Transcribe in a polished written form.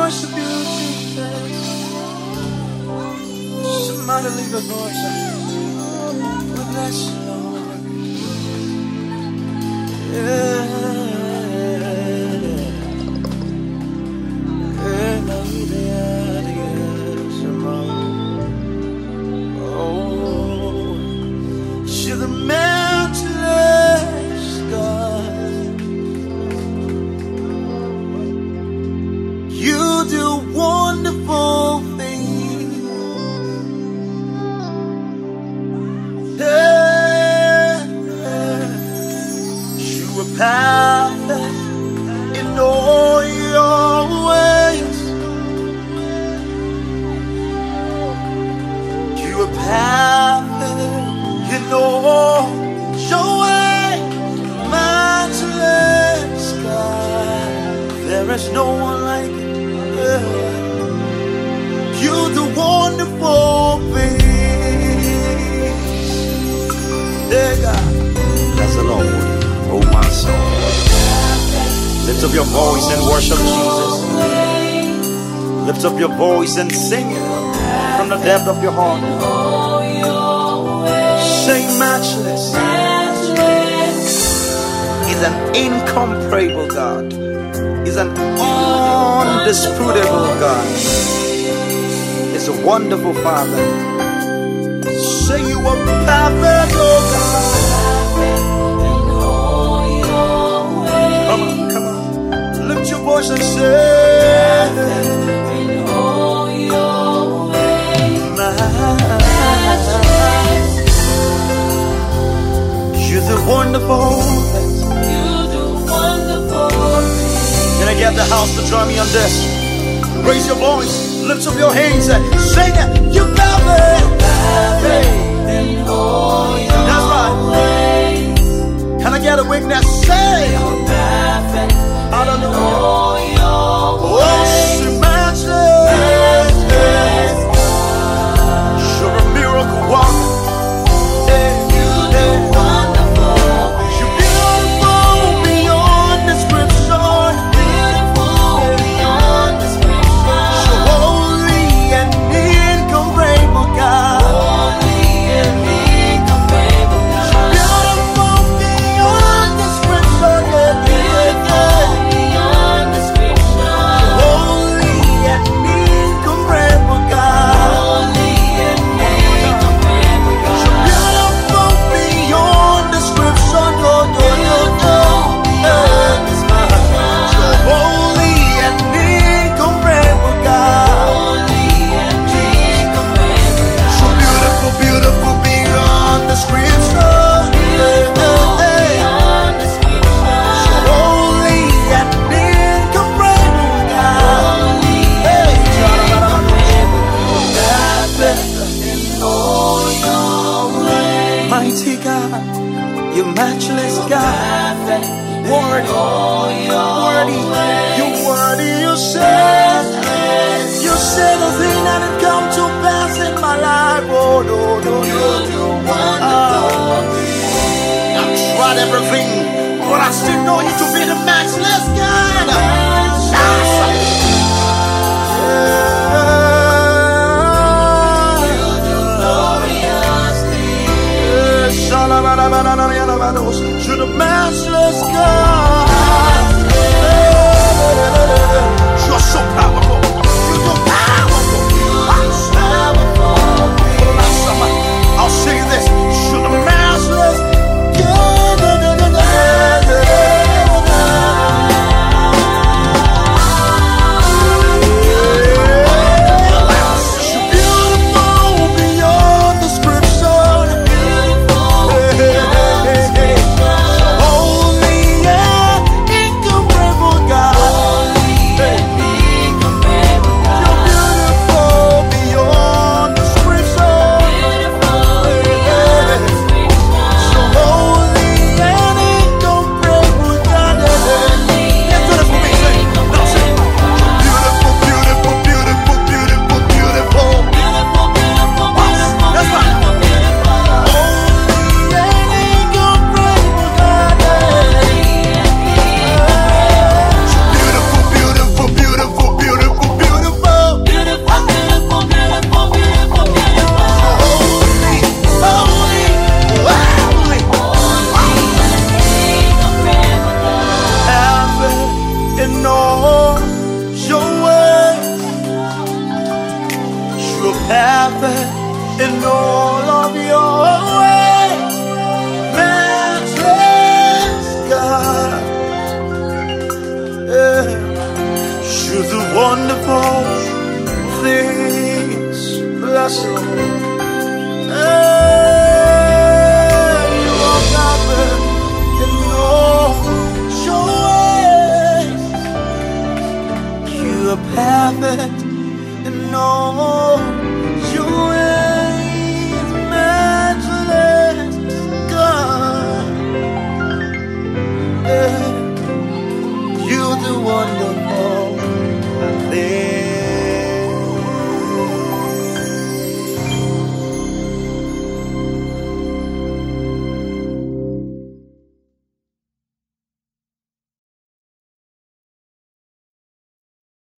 worship you, Jesus. Somebody leave a voice. We bless you, Lord. You're the matchless God. You do wonderful things. You are perfect in all your ways. You are perfect in all your ways, matchless God. There is no one like you. You do wonderful things. There, God. Bless the Lord, oh my soul. Lift up your voice and worship Jesus. Lift up your voice and sing it from the depth of your heart. Say matchless. He's an incomparable God. He's an undisputable God. He's a wonderful Father. Say you are perfect, oh God. Come on. Lift your voice and say, you're the wonderful. Can I get the house to join me on this? Raise your voice, lift up your hands and sing it. You love it. That's right. Can I get a witness? Say, hallelujah. Oh, she matchless. You're a miracle walker. Mighty God, you matchless God, worthy, you worthy, you said a thing and it come to pass in my life. Oh no, I've tried everything, but I still know you to be the matchless God. You're the matchless God. You're so